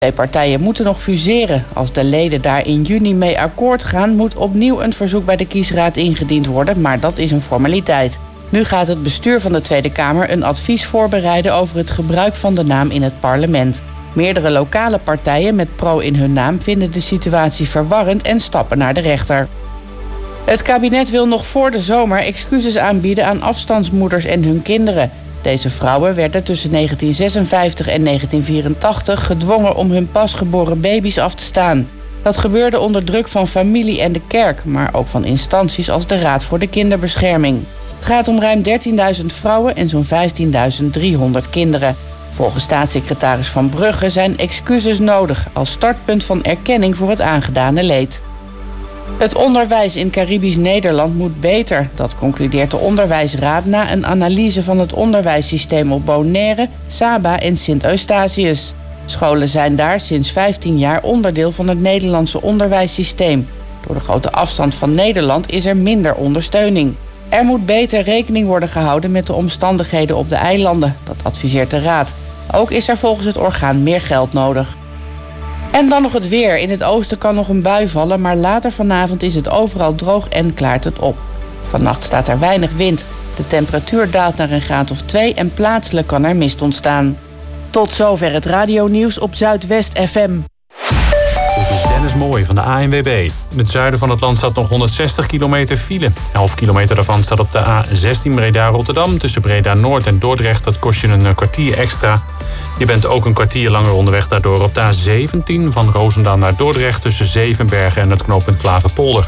Twee partijen moeten nog fuseren. Als de leden daar in juni mee akkoord gaan, moet opnieuw een verzoek bij de kiesraad ingediend worden, maar dat is een formaliteit. Nu gaat het bestuur van de Tweede Kamer een advies voorbereiden over het gebruik van de naam in het parlement. Meerdere lokale partijen met pro in hun naam vinden de situatie verwarrend en stappen naar de rechter. Het kabinet wil nog voor de zomer excuses aanbieden aan afstandsmoeders en hun kinderen. Deze vrouwen werden tussen 1956 en 1984 gedwongen om hun pasgeboren baby's af te staan. Dat gebeurde onder druk van familie en de kerk, maar ook van instanties als de Raad voor de Kinderbescherming. Het gaat om ruim 13.000 vrouwen en zo'n 15.300 kinderen. Volgens staatssecretaris Van Brugge zijn excuses nodig als startpunt van erkenning voor het aangedane leed. Het onderwijs in Caribisch Nederland moet beter. Dat concludeert de Onderwijsraad na een analyse van het onderwijssysteem op Bonaire, Saba en Sint-Eustatius. Scholen zijn daar sinds 15 jaar onderdeel van het Nederlandse onderwijssysteem. Door de grote afstand van Nederland is er minder ondersteuning. Er moet beter rekening worden gehouden met de omstandigheden op de eilanden. Dat adviseert de Raad. Ook is er volgens het orgaan meer geld nodig. En dan nog het weer. In het oosten kan nog een bui vallen, maar later vanavond is het overal droog en klaart het op. Vannacht staat er weinig wind. De temperatuur daalt naar een graad of 2 en plaatselijk kan er mist ontstaan. Tot zover het radionieuws op Zuidwest FM. Dit is Dennis Mooij van de ANWB. In het zuiden van het land staat nog 160 kilometer file. 11 kilometer daarvan staat op de A16 Breda-Rotterdam. Tussen Breda-Noord en Dordrecht, dat kost je een kwartier extra. Je bent ook een kwartier langer onderweg daardoor op de A17 van Roosendaal naar Dordrecht tussen Zevenbergen en het knooppunt Klaverpolder.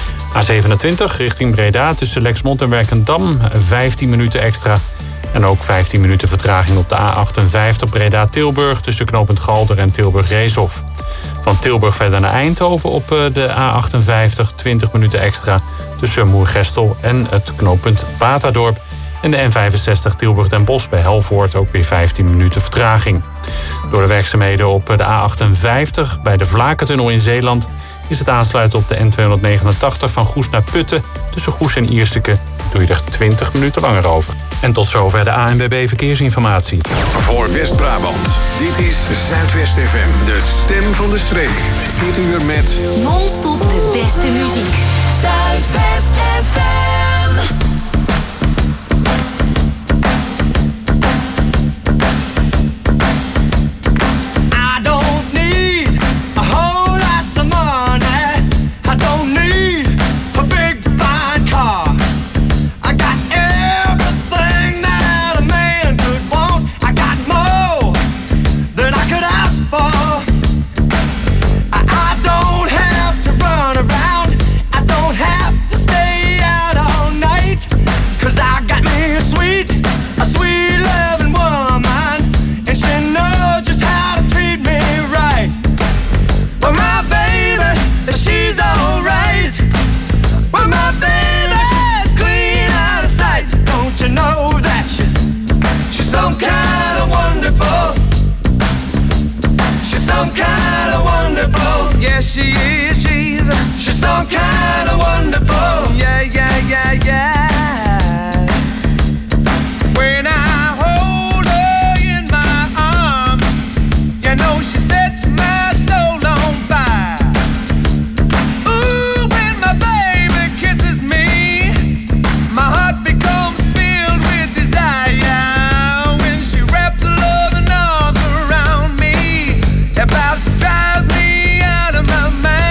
A27 richting Breda tussen Lexmond en Werkendam 15 minuten extra. En ook 15 minuten vertraging op de A58 Breda-Tilburg tussen knooppunt Galder en Tilburg-Reeshof. Van Tilburg verder naar Eindhoven op de A58 20 minuten extra tussen Moergestel en het knooppunt Batadorp. En de N65 Tilburg-Den Bosch bij Helvoort ook weer 15 minuten vertraging. Door de werkzaamheden op de A58 bij de Vlakentunnel in Zeeland is het aansluiten op de N289 van Goes naar Putten. Tussen Goes en Ierseke doe je er 20 minuten langer over. En tot zover de ANWB Verkeersinformatie. Voor West-Brabant, dit is Zuidwest FM, de stem van de streek. Dit uur met non-stop de beste muziek. Zuidwest FM. She's some kind of wonderful. Yeah, yeah, yeah, yeah. When I hold her in my arms, you know she sets my soul on fire. Ooh, when my baby kisses me, my heart becomes filled with desire. When she wraps her loving arms around me, about drives me out of my mind.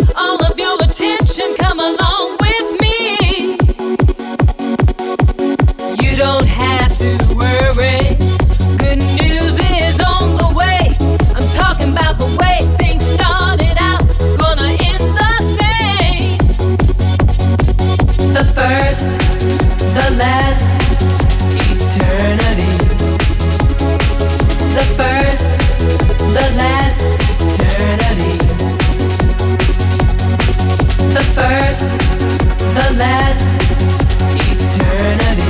all of your attention. Come along with me. You don't have to worry. Good news is on the way. I'm talking about the way things started out, gonna end the same. The first, the last, eternity. The first, the last, eternity. The first, the last, eternity.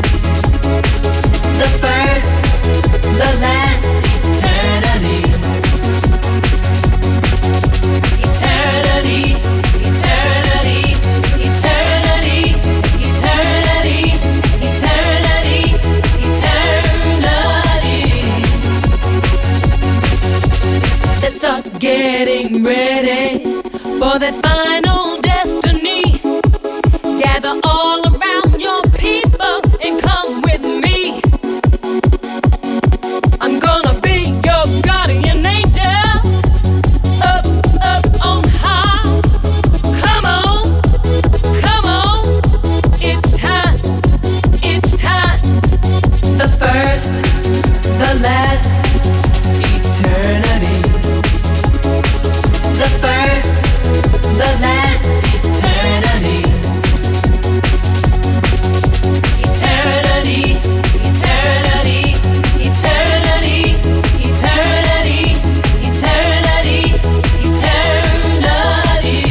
The first, the last, eternity. Eternity, eternity, eternity, eternity, eternity, eternity. Let's start getting ready for that final destiny. Gather all around your people and come with me. I'm gonna be your guardian angel, up, up on high. Come on, come on, it's time, it's time. The first, the last, eternity. The first, the last, eternity. Eternity, eternity, eternity, eternity, eternity, eternity.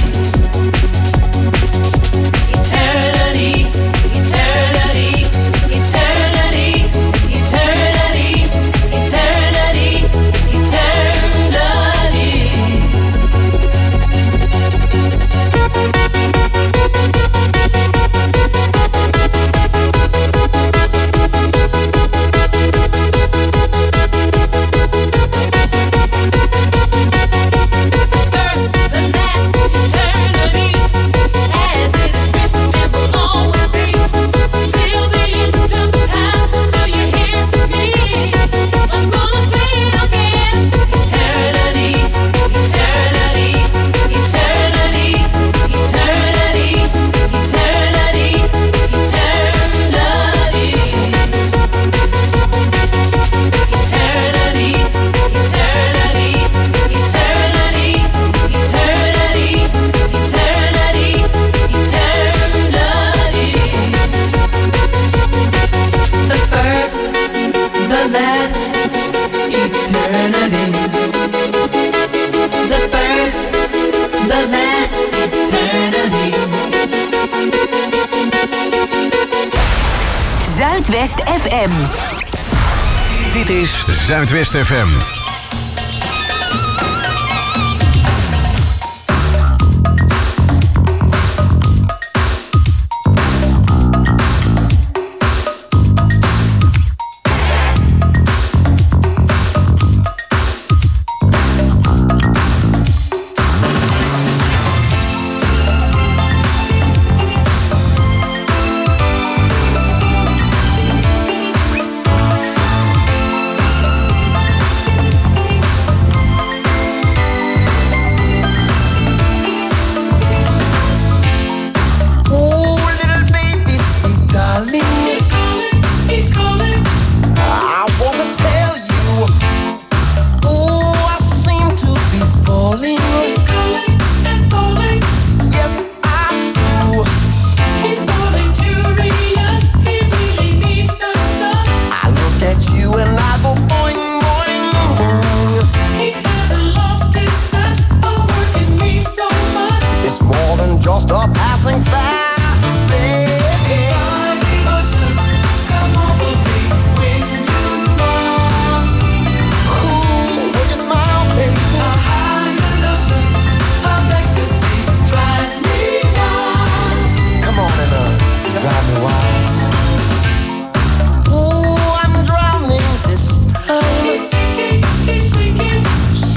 Eternity, eternity, eternity, eternity, eternity, eternity. First, the last, eternity, as it is written and will always be, till the end of time. Do you hear me? I'm gonna say it again. Eternity, eternity, eternity, eternity, eternity, eternity. Eternity, eternity, eternity, eternity, eternity, eternity. The first, the last, eternity. The first, the last, eternity. Zuidwest FM. Dit is Zuidwest FM.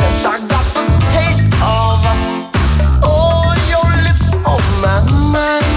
Mind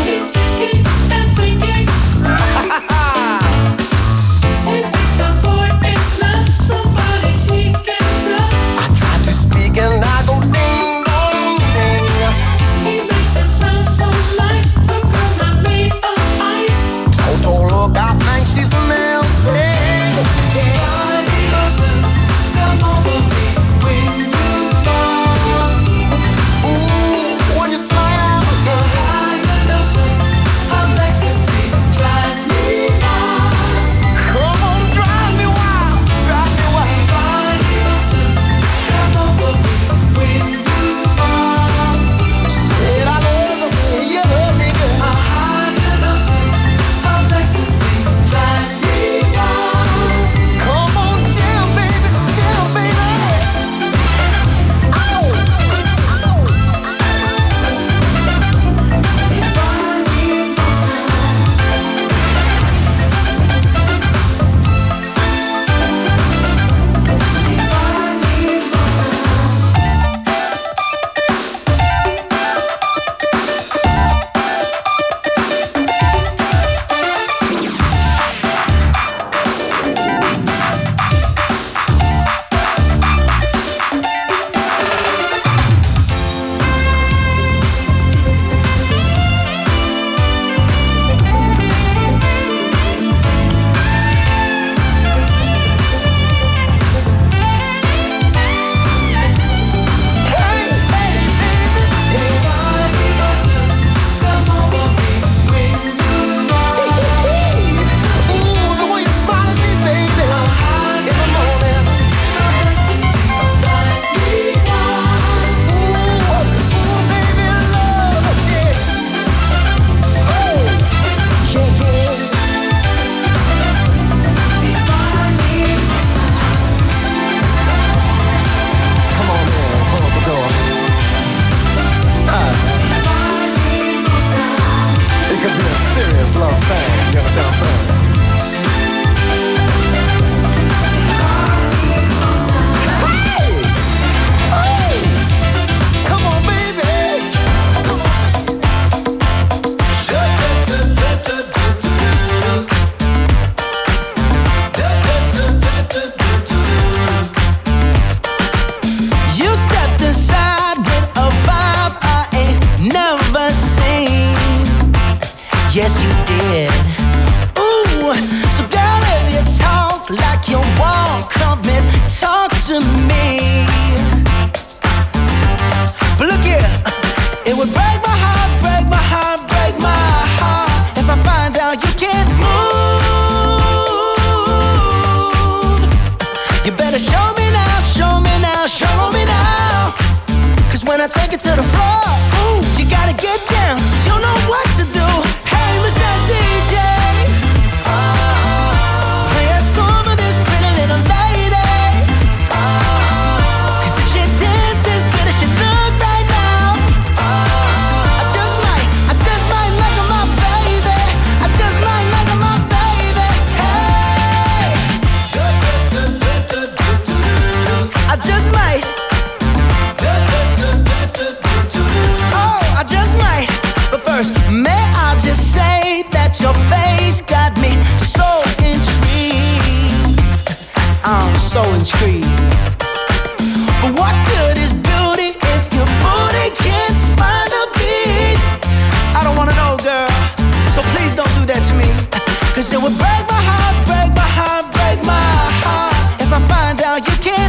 at your face got me so intrigued. I'm so intrigued. But what good is beauty if your booty can't find a beat? I don't wanna know, girl, so please don't do that to me. Cause it would break my heart, break my heart, break my heart if I find out you can't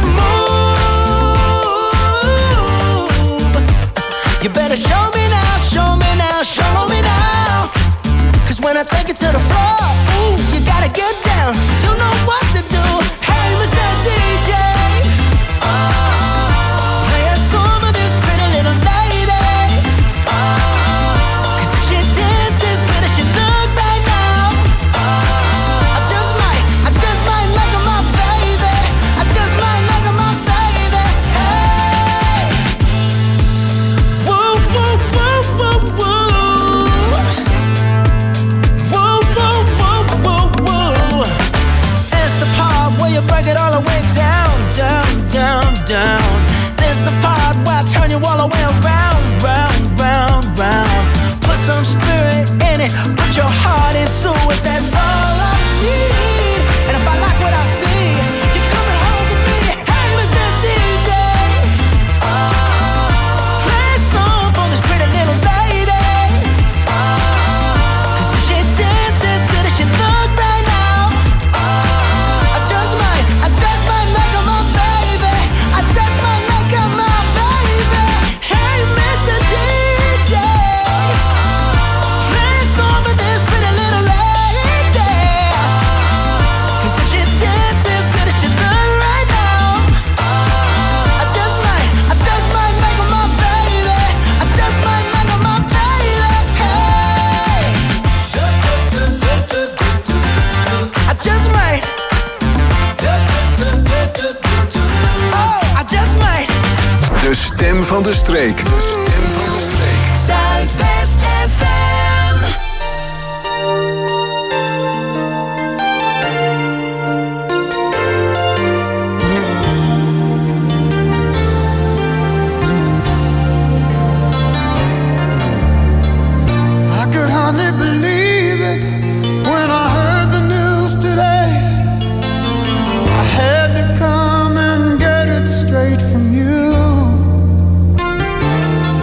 move. You better show me now, show me now, show me now. Cause when I take it to the floor, ooh, you gotta get down. You know what to do. Hey, Mr. DJ, play a song of this pretty little lady. Cause if she dances good as she look right now, I just might make her my baby. I just might make her my baby. Hey, woo, woo, woo, woo, woo. Woo, woo, woo, woo, woo. It's the part where you break it all the way down, down, down, down. It's the part where I turn you all the way around, round, round, round. Put some spirit in it, put your heart into it. That's all I need. And if I like what I see, you're coming home with me. Hey, Mr. DJ, play a song for this pretty little lady. Cause if she dances good as she look right now, I just might make her my baby. I just might make her my baby. Hey, Mr. DJ, play a song for this pretty little lady. Cause if she dances good as she look right now, I just might make her my baby. I just might make her my baby. Hey, I just might. Oh, I just might. De stem van de streek. De stem van de streek. Zuidwest FM. I could hardly believe it when I heard the news today. I had to come and get it straight from you.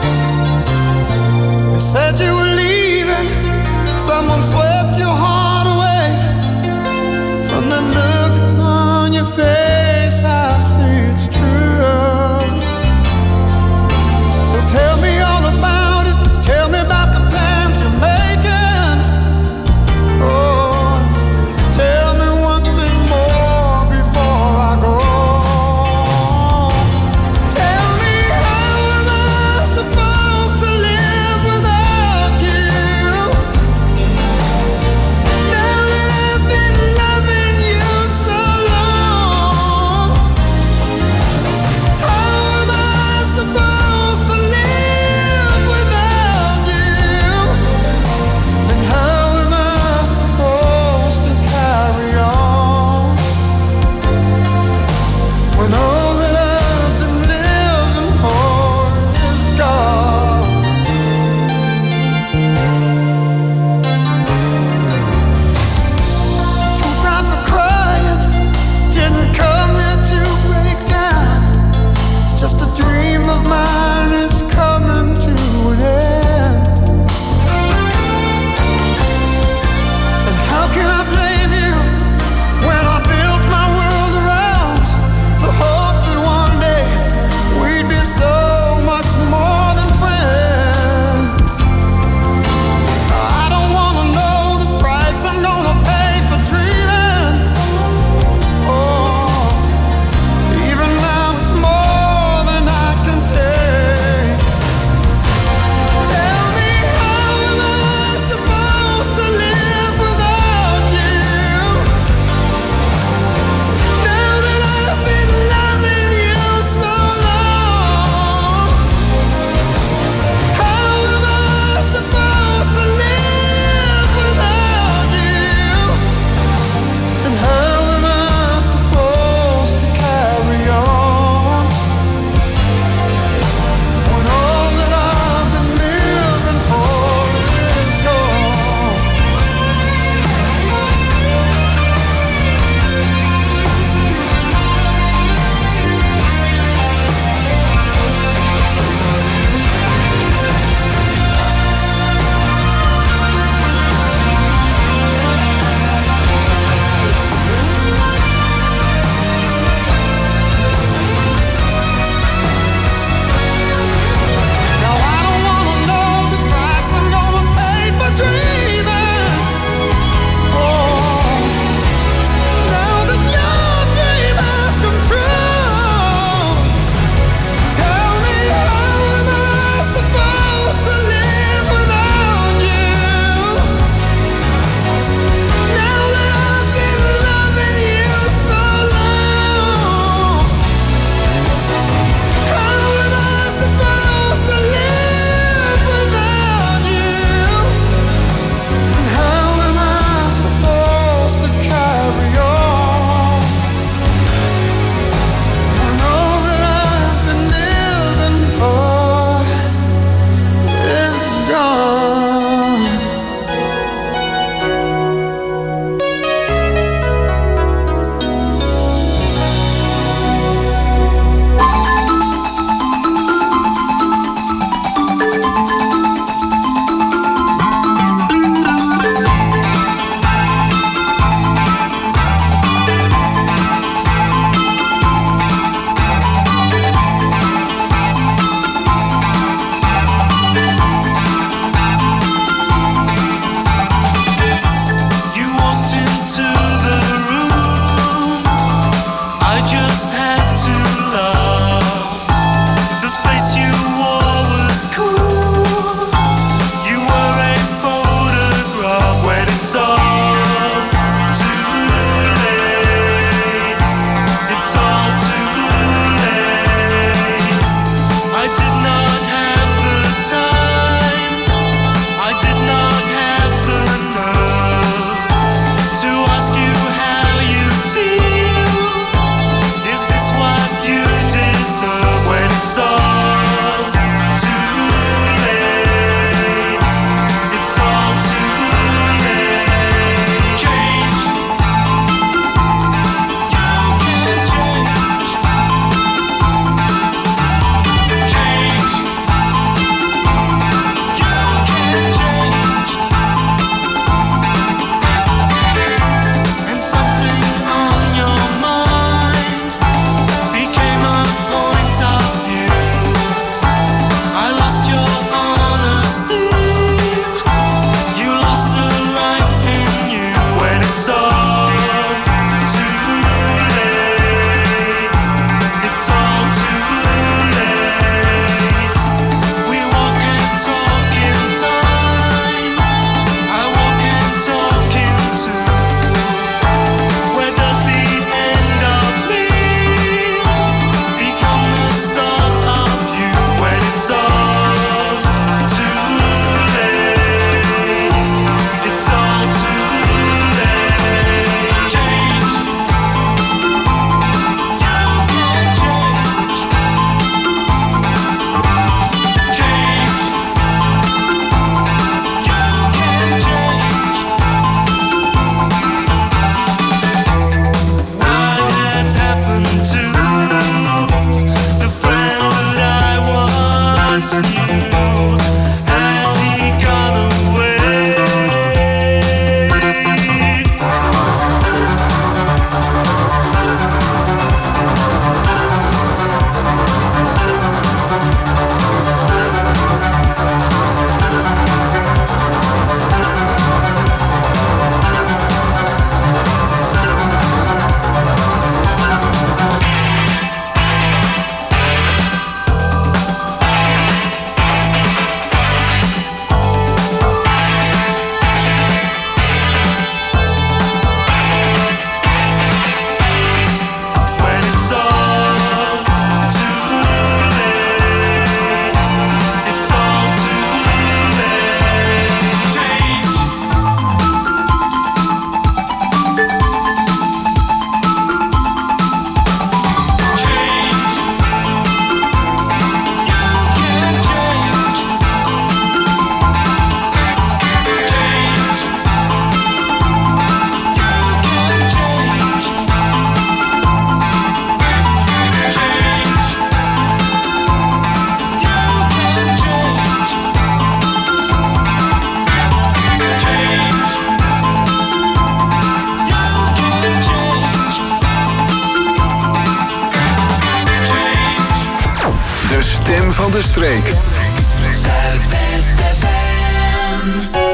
van de streek. Zuidwest FM.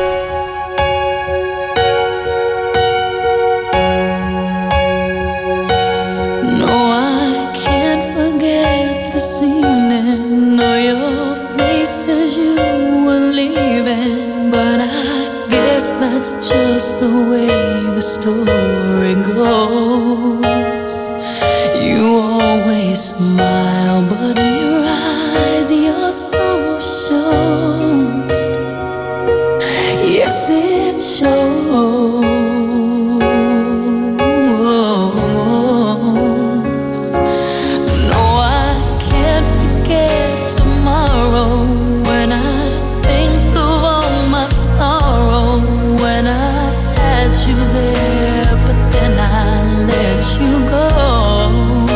No, I can't forget this evening or your face as you were leaving, but I guess that's just the way the story goes. You always smile, but in your eyes your sorrow shows. Yes, it shows. No, I can't forget tomorrow when I think of all my sorrow. When I had you there, but then I let you go.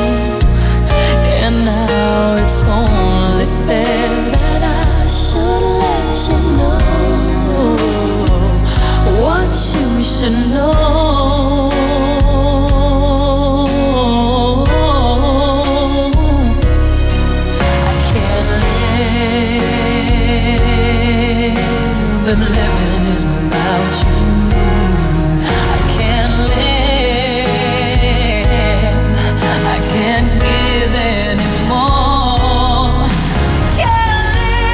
And now it's only fair that I should let you know what you should know. I can't live if living is without you. I can't live, I can't give anymore. Can't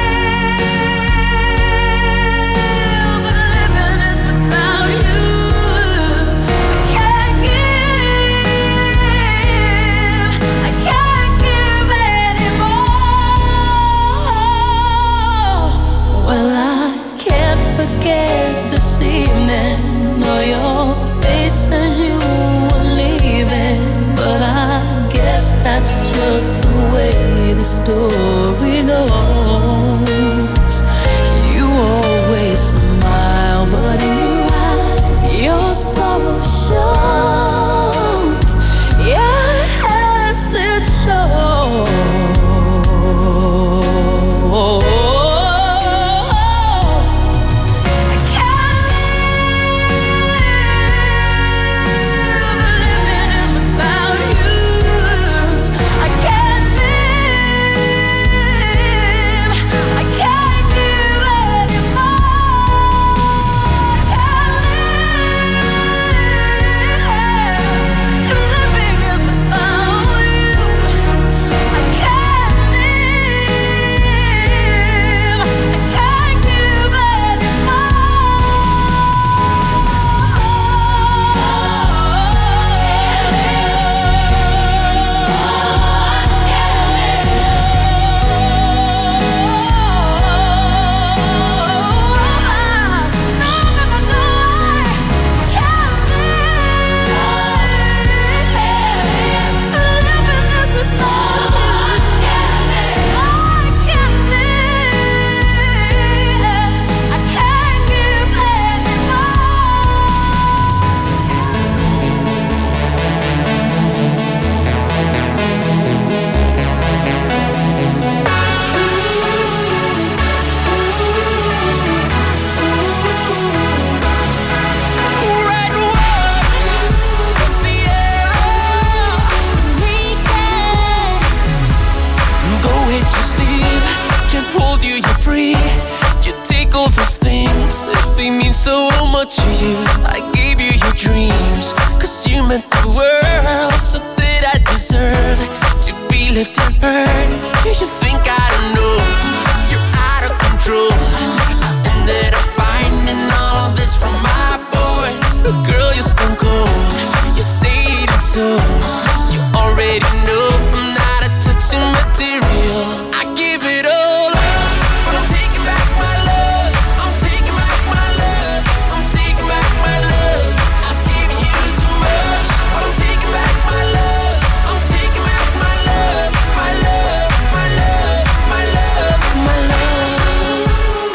live if living is without you. I can't give anymore. Well, I can't forget this evening or your face as you were leaving, but I guess that's just the way the story goes. You always smile, but in your eyes your sorrow shows. Yes, it shows. I can't live, living is without you. I can't live, I can't give anymore. I can't live, living is without you. I can't live, I can't give Go ahead, just leave. Can't hold you, you're free. You take all those things, if they mean so much to you. I gave you your dreams, cause you meant the world. So that I deserve to be left and hurt. You should think I don't know, you're out of control. I ended up finding all of this from my boys. Girl, you're stone cold, you say it so. You already know I'm not a touching material. I give it all up, but I'm taking back my love. I'm taking back my love. I'm taking back my love. I've given you too much, but I'm taking back my love. I'm taking back my love, my love, my love, my love, my love.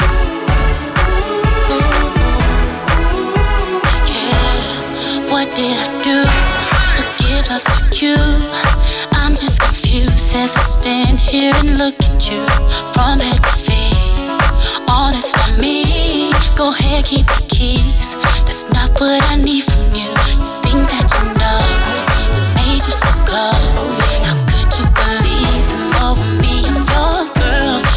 Yeah, what did I do? I give love to you. I'm just confused as I stand here and look at you from head to feet. All that's for me. Go ahead, keep the keys. That's not what I need from you. You think that you know what made you so cold? How could you believe them over me? I'm your girl.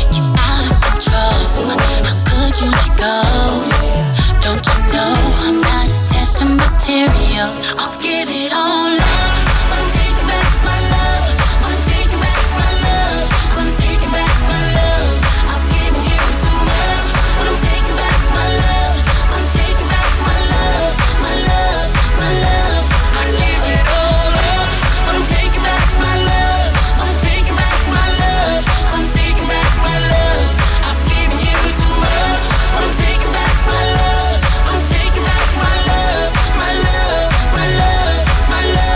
go. Don't you know I'm not attached to material? I'll give it all up. Wanna take back my love. Wanna take back my love. Wanna take back my love. I've given you too much. Wanna take back my love. Wanna take back my love. My love, my love. I give it all up. Wanna take back my love. Wanna take back my love. Wanna take back my love. I've given you too much. Wanna take back my love. Wanna take back my love. My love, my love, my love.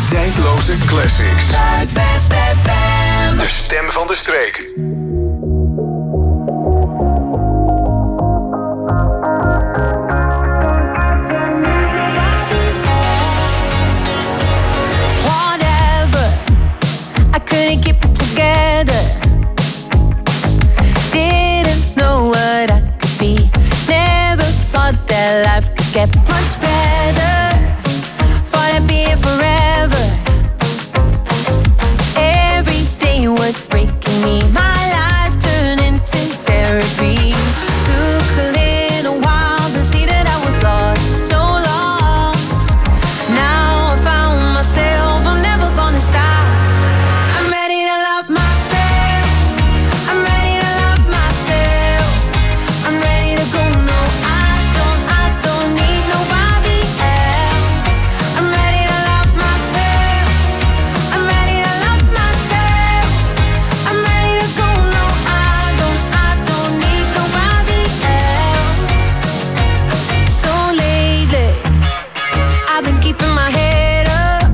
Tijdloze classics. Zuidwest FM. De stem van de streek. Whatever, I couldn't keep it together. Didn't know what I could be. Never thought that life could get much better. Thought I'd be here forever. Every day was breaking me. My life turned into therapy. Took a little while to see that I was lost, so lost. Now I found myself, I'm never gonna stop. I'm ready to love myself. I'm ready to love myself. I'm ready to go. No, I don't need nobody else. I'm ready to love myself. I'm ready to love myself. I'm ready to go. No, I don't need nobody else. So lately, I've been keeping my head up.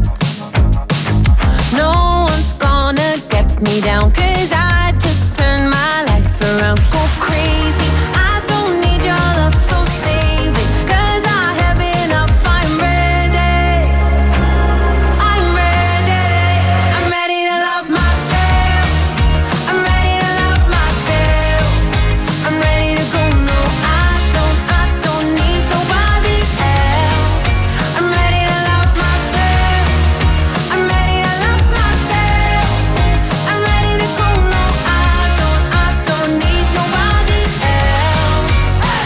No one's gonna get me down, 'cause I just turned my life around. Go crazy, I don't need your love, so save it, 'cause I have enough. I'm ready, I'm ready. I'm ready to love myself. I'm ready to love myself. I'm ready to go. No, I don't need nobody else. I'm ready to love myself. I'm ready to love myself. I'm ready to go. No, I don't need nobody else.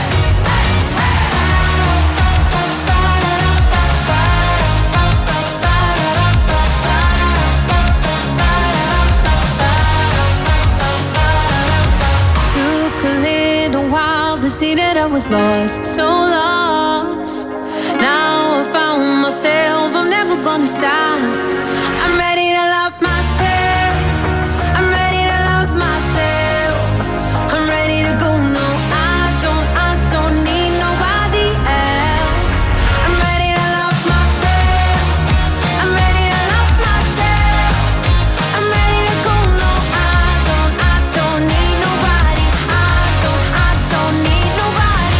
Took a little while to see that I was lost, so lost. Now I found myself, I'm never gonna stop. I'm ready to love myself. I'm ready to love myself. I'm ready to go. No, I don't need nobody else. I'm ready to love myself. I'm ready to love myself. I'm ready to go. No, I don't need nobody. I don't need nobody.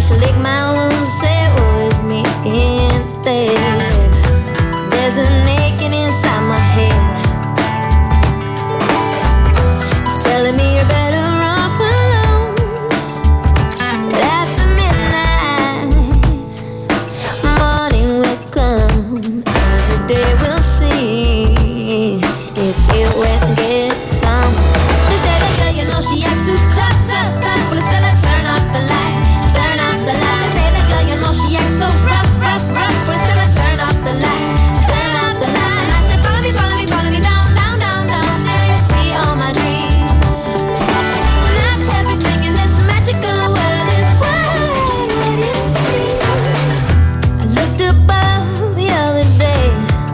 should lick my wounds and say it was me instead. There's an aching inside my head. It's telling me you're better off alone. But after midnight, morning will come, and the day will see if you went and get some. They say that girl, you know she acts too tough, tough, tough. But it's still a turn off the light, turn off the light. They say that girl, you know she acts so rough, rough, rough. But it's still a turn off the light, turn off the light. I said follow me, follow me, follow me down, down, down, down, till you see all my dreams. Not everything in this magical world is what it seems. I looked above the other day,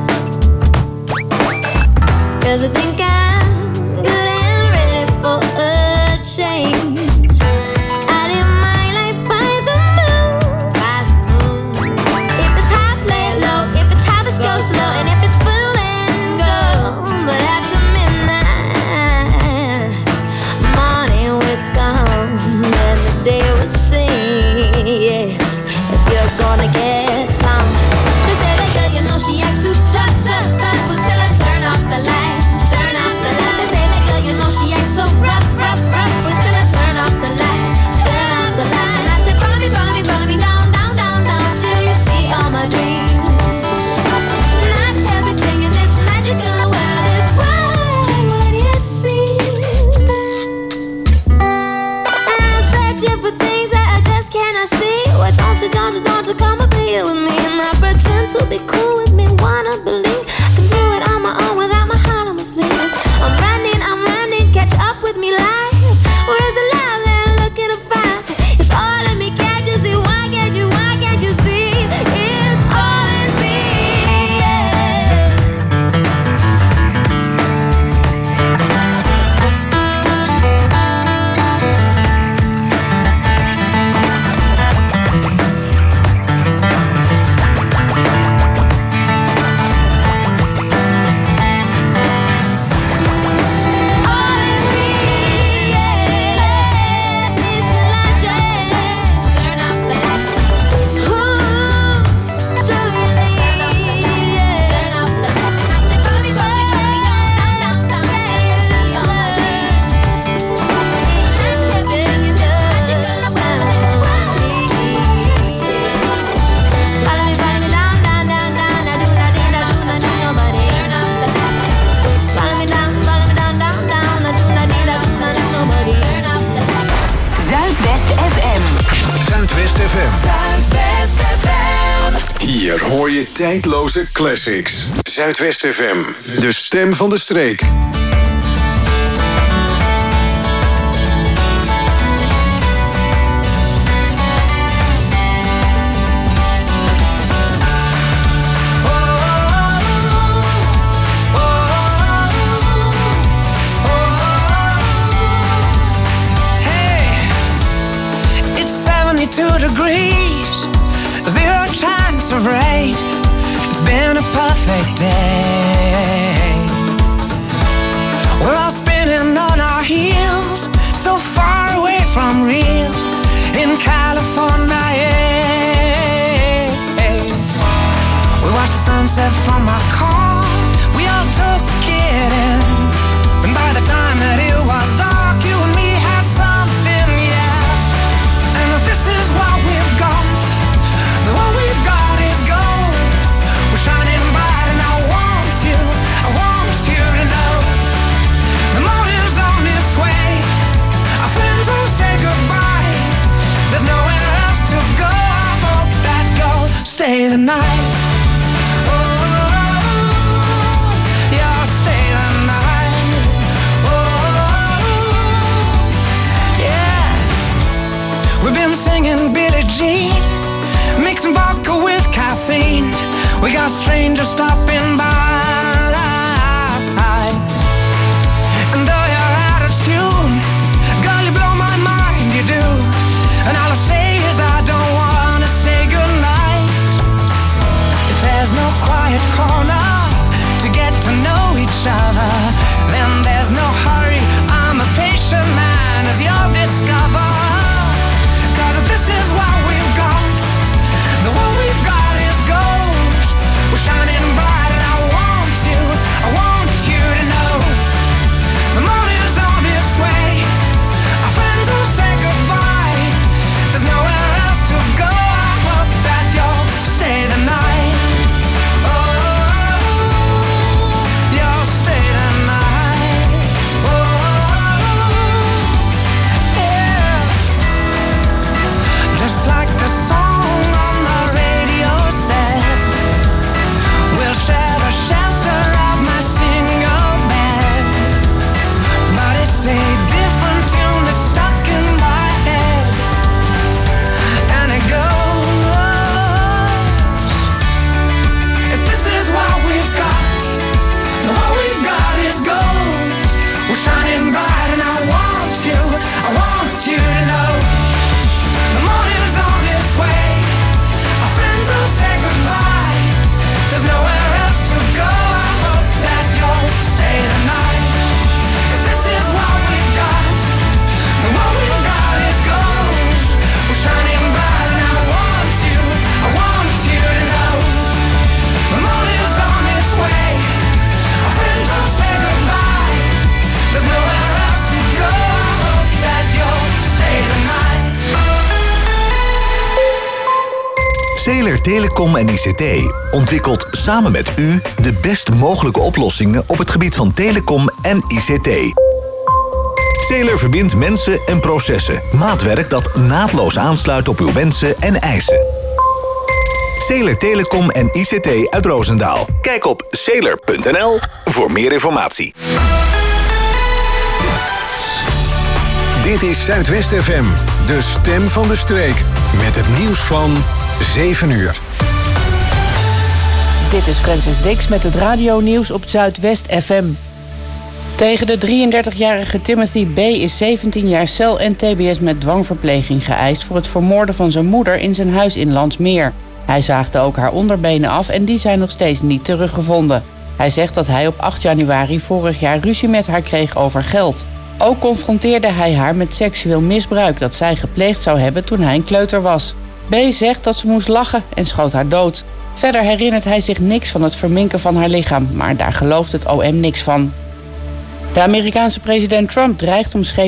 'cause I think I'm good and ready for a change. I live my life by the moon, by the moon. If it's high, play it low. If it's harvest, go slow. And if it's full, then go. But after midnight, morning will come, and the day will sing. Yeah, if you're gonna get some. They say that girl, you know she acts too tough, tough, tough. But still I turn off the light, turn off the light. They say that girl, you know she acts so rough, rough, rough. But still I turn off the light, turn off the light. I said follow me, follow me, follow me down, down, down, down, till you see all my dreams. Not everything in this magical world is what it seems. I'm searching for things that I just cannot see. Why don't you come up here with me and not pretend to be cool with me? Wanna believe I can do it on my own without my heart on my sleeve. I'm running, catch up with me live. Where's the love that I'm looking to find? It's all in me, can't you see? Why can't you see? It's all in me, yeah. Zuidwest FM. Zuidwest FM. Zuidwest FM. Hier hoor je tijdloze classics. Zuidwest FM. De stem van de streek. It's 72 degrees, 0 chance of rain. It's been a perfect day. We're all spinning on our heels, so far away from real in California. Yeah. We watched the sunset from our car, we all took it in. And by the time that it was dark, you and me had something, yeah. And if this is what we've got, then what we've got is gold. We're shining bright and I want you to know. The morning's on its way, our friends will say goodbye. There's nowhere else to go, I hope that you'll stay the night. We've been singing Billie Jean, mixing vodka with caffeine. We got strangers stopping by. And though you're out of tune, girl, you blow my mind, you do. And all I say is I don't wanna say goodnight. If there's no quiet corner to get to know each other, then there's no hurry. I'm a patient man, as you'll discover. This is what we've Zeeler Telecom en ICT ontwikkelt samen met u de best mogelijke oplossingen op het gebied van telecom en ICT. Zeeler verbindt mensen en processen. Maatwerk dat naadloos aansluit op uw wensen en eisen. Zeeler Telecom en ICT uit Roosendaal. Kijk op zeeler.nl voor meer informatie. Dit is Zuidwest FM, de stem van de streek. Met het nieuws van 7 uur. Dit is Francis Dix met het radionieuws op Zuidwest FM. Tegen de 33-jarige Timothy B. is 17 jaar cel en tbs met dwangverpleging geëist voor het vermoorden van zijn moeder in zijn huis in Landsmeer. Hij zaagde ook haar onderbenen af en die zijn nog steeds niet teruggevonden. Hij zegt dat hij op 8 januari vorig jaar ruzie met haar kreeg over geld. Ook confronteerde hij haar met seksueel misbruik dat zij gepleegd zou hebben toen hij een kleuter was. B. zegt dat ze moest lachen en schoot haar dood. Verder herinnert hij zich niks van het verminken van haar lichaam, maar daar gelooft het OM niks van. De Amerikaanse president Trump dreigt om schepen